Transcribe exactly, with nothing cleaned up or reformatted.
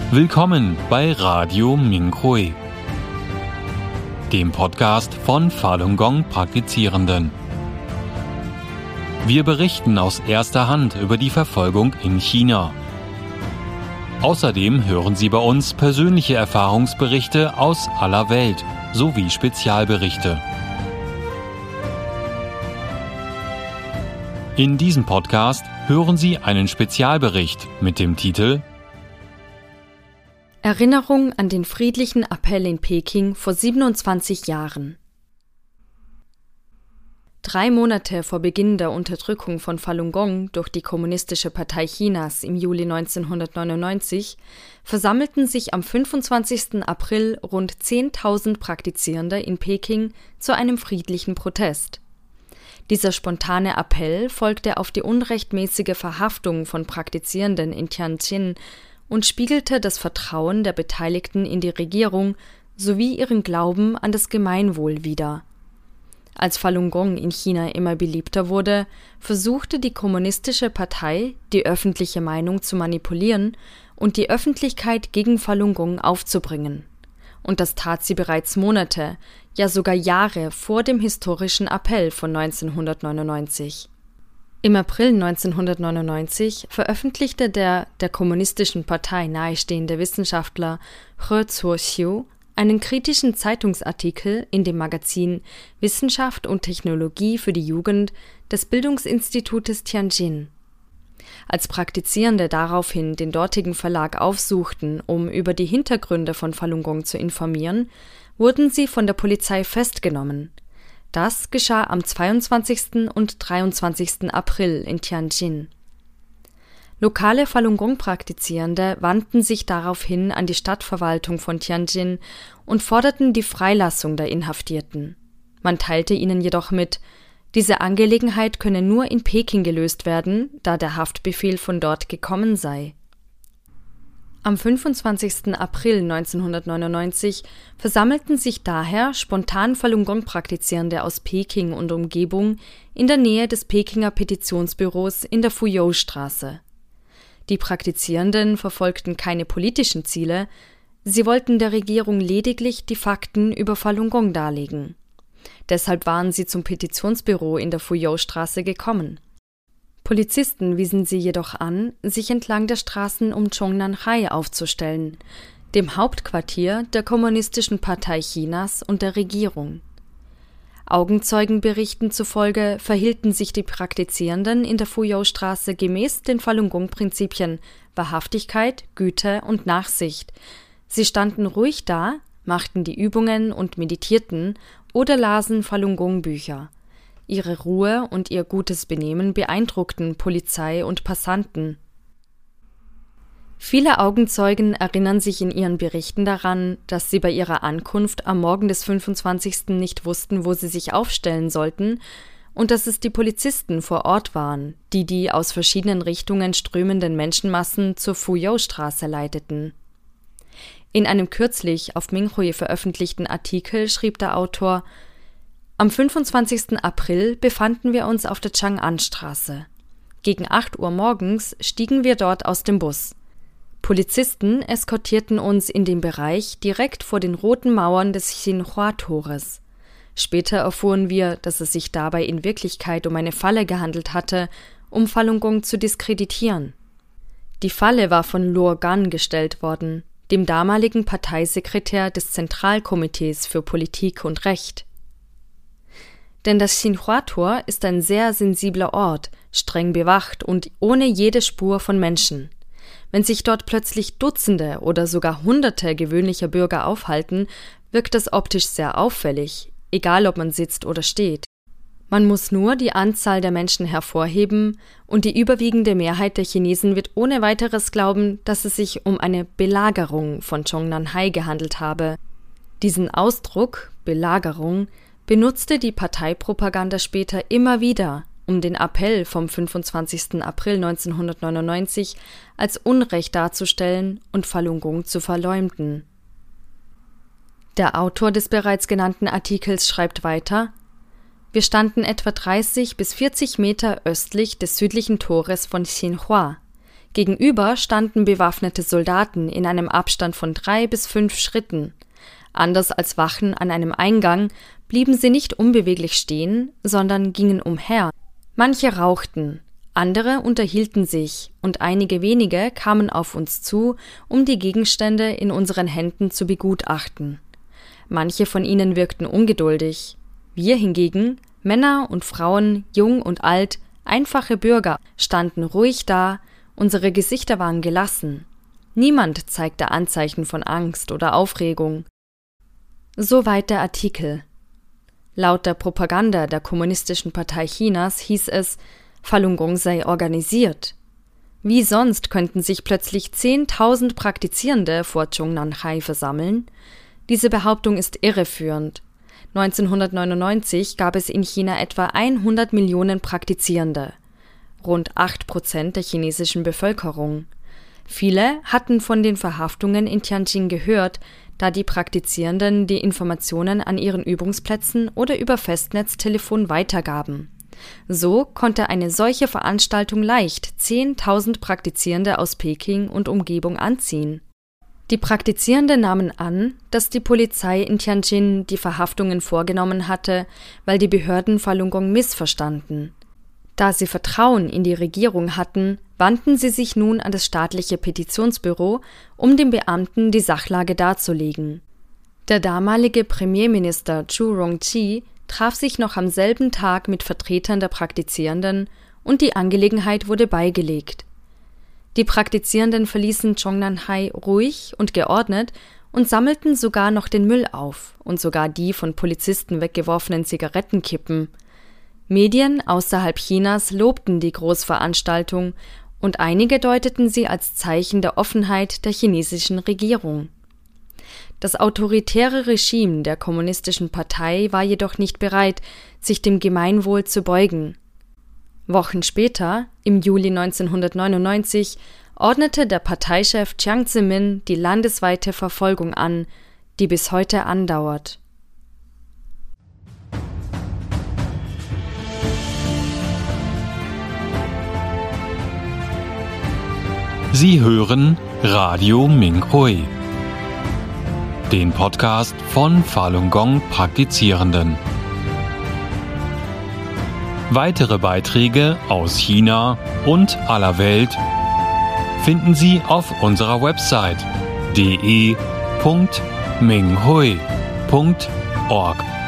Willkommen bei Radio Minhui, dem Podcast von Falun Gong Praktizierenden. Wir berichten aus erster Hand über die Verfolgung in China. Außerdem hören Sie bei uns persönliche Erfahrungsberichte aus aller Welt sowie Spezialberichte. In diesem Podcast hören Sie einen Spezialbericht mit dem Titel Erinnerung an den friedlichen Appell in Peking vor siebenundzwanzig Jahren. Drei Monate vor Beginn der Unterdrückung von Falun Gong durch die Kommunistische Partei Chinas im Juli neunzehnhundertneunundneunzig versammelten sich am fünfundzwanzigsten April rund zehntausend Praktizierende in Peking zu einem friedlichen Protest. Dieser spontane Appell folgte auf die unrechtmäßige Verhaftung von Praktizierenden in Tianjin und spiegelte das Vertrauen der Beteiligten in die Regierung sowie ihren Glauben an das Gemeinwohl wider. Als Falun Gong in China immer beliebter wurde, versuchte die Kommunistische Partei, die öffentliche Meinung zu manipulieren und die Öffentlichkeit gegen Falun Gong aufzubringen. Und das tat sie bereits Monate, ja sogar Jahre vor dem historischen Appell von neunzehnhundertneunundneunzig. Im April neunzehnhundertneunundneunzig veröffentlichte der der Kommunistischen Partei nahestehende Wissenschaftler He Zuoxiu einen kritischen Zeitungsartikel in dem Magazin Wissenschaft und Technologie für die Jugend des Bildungsinstitutes Tianjin. Als Praktizierende daraufhin den dortigen Verlag aufsuchten, um über die Hintergründe von Falun Gong zu informieren, wurden sie von der Polizei festgenommen. Das geschah am zweiundzwanzigsten und dreiundzwanzigsten April in Tianjin. Lokale Falun Gong-Praktizierende wandten sich daraufhin an die Stadtverwaltung von Tianjin und forderten die Freilassung der Inhaftierten. Man teilte ihnen jedoch mit, diese Angelegenheit könne nur in Peking gelöst werden, da der Haftbefehl von dort gekommen sei. Am fünfundzwanzigsten April neunzehnhundertneunundneunzig versammelten sich daher spontan Falun Gong-Praktizierende aus Peking und Umgebung in der Nähe des Pekinger Petitionsbüros in der Fuyou-Straße. Die Praktizierenden verfolgten keine politischen Ziele, sie wollten der Regierung lediglich die Fakten über Falun Gong darlegen. Deshalb waren sie zum Petitionsbüro in der Fuyou-Straße gekommen. Polizisten wiesen sie jedoch an, sich entlang der Straßen um Zhongnanhai aufzustellen, dem Hauptquartier der Kommunistischen Partei Chinas und der Regierung. Augenzeugenberichten zufolge verhielten sich die Praktizierenden in der Fuyou-Straße gemäß den Falun Gong-Prinzipien Wahrhaftigkeit, Güte und Nachsicht. Sie standen ruhig da, machten die Übungen und meditierten oder lasen Falun Gong-Bücher. Ihre Ruhe und ihr gutes Benehmen beeindruckten Polizei und Passanten. Viele Augenzeugen erinnern sich in ihren Berichten daran, dass sie bei ihrer Ankunft am Morgen des fünfundzwanzigsten nicht wussten, wo sie sich aufstellen sollten und dass es die Polizisten vor Ort waren, die die aus verschiedenen Richtungen strömenden Menschenmassen zur Fuyou-Straße leiteten. In einem kürzlich auf Minhui veröffentlichten Artikel schrieb der Autor: Am fünfundzwanzigsten April befanden wir uns auf der Chang'an-Straße. Gegen acht Uhr morgens stiegen wir dort aus dem Bus. Polizisten eskortierten uns in den Bereich direkt vor den roten Mauern des Xinhua-Tores. Später erfuhren wir, dass es sich dabei in Wirklichkeit um eine Falle gehandelt hatte, um Falun Gong zu diskreditieren. Die Falle war von Luo Gan gestellt worden, dem damaligen Parteisekretär des Zentralkomitees für Politik und Recht. Denn das Xinhua-Tor ist ein sehr sensibler Ort, streng bewacht und ohne jede Spur von Menschen. Wenn sich dort plötzlich Dutzende oder sogar Hunderte gewöhnlicher Bürger aufhalten, wirkt das optisch sehr auffällig, egal ob man sitzt oder steht. Man muss nur die Anzahl der Menschen hervorheben und die überwiegende Mehrheit der Chinesen wird ohne weiteres glauben, dass es sich um eine Belagerung von Zhongnanhai gehandelt habe. Diesen Ausdruck, Belagerung, benutzte die Parteipropaganda später immer wieder, um den Appell vom fünfundzwanzigsten April neunzehnhundertneunundneunzig als Unrecht darzustellen und Falun Gong zu verleumden. Der Autor des bereits genannten Artikels schreibt weiter: Wir standen etwa dreißig bis vierzig Meter östlich des südlichen Tores von Xinhua. Gegenüber standen bewaffnete Soldaten in einem Abstand von drei bis fünf Schritten. Anders als Wachen an einem Eingang blieben sie nicht unbeweglich stehen, sondern gingen umher. Manche rauchten, andere unterhielten sich und einige wenige kamen auf uns zu, um die Gegenstände in unseren Händen zu begutachten. Manche von ihnen wirkten ungeduldig. Wir hingegen, Männer und Frauen, jung und alt, einfache Bürger, standen ruhig da, unsere Gesichter waren gelassen. Niemand zeigte Anzeichen von Angst oder Aufregung. Soweit der Artikel. Laut der Propaganda der Kommunistischen Partei Chinas hieß es, Falun Gong sei organisiert. Wie sonst könnten sich plötzlich zehntausend Praktizierende vor Zhongnanhai versammeln? Diese Behauptung ist irreführend. neunzehnhundertneunundneunzig gab es in China etwa hundert Millionen Praktizierende, rund acht Prozent der chinesischen Bevölkerung. Viele hatten von den Verhaftungen in Tianjin gehört, da die Praktizierenden die Informationen an ihren Übungsplätzen oder über Festnetztelefon weitergaben. So konnte eine solche Veranstaltung leicht zehntausend Praktizierende aus Peking und Umgebung anziehen. Die Praktizierenden nahmen an, dass die Polizei in Tianjin die Verhaftungen vorgenommen hatte, weil die Behörden Falun Gong missverstanden. Da sie Vertrauen in die Regierung hatten, wandten sie sich nun an das staatliche Petitionsbüro, um den Beamten die Sachlage darzulegen. Der damalige Premierminister Zhu Rongji traf sich noch am selben Tag mit Vertretern der Praktizierenden und die Angelegenheit wurde beigelegt. Die Praktizierenden verließen Zhongnanhai ruhig und geordnet und sammelten sogar noch den Müll auf und sogar die von Polizisten weggeworfenen Zigarettenkippen. Medien außerhalb Chinas lobten die Großveranstaltung und einige deuteten sie als Zeichen der Offenheit der chinesischen Regierung. Das autoritäre Regime der Kommunistischen Partei war jedoch nicht bereit, sich dem Gemeinwohl zu beugen. Wochen später, im Juli neunzehnhundertneunundneunzig, ordnete der Parteichef Jiang Zemin die landesweite Verfolgung an, die bis heute andauert. Sie hören Radio Minhui, den Podcast von Falun Gong Praktizierenden. Weitere Beiträge aus China und aller Welt finden Sie auf unserer Website d e punkt minhui punkt org.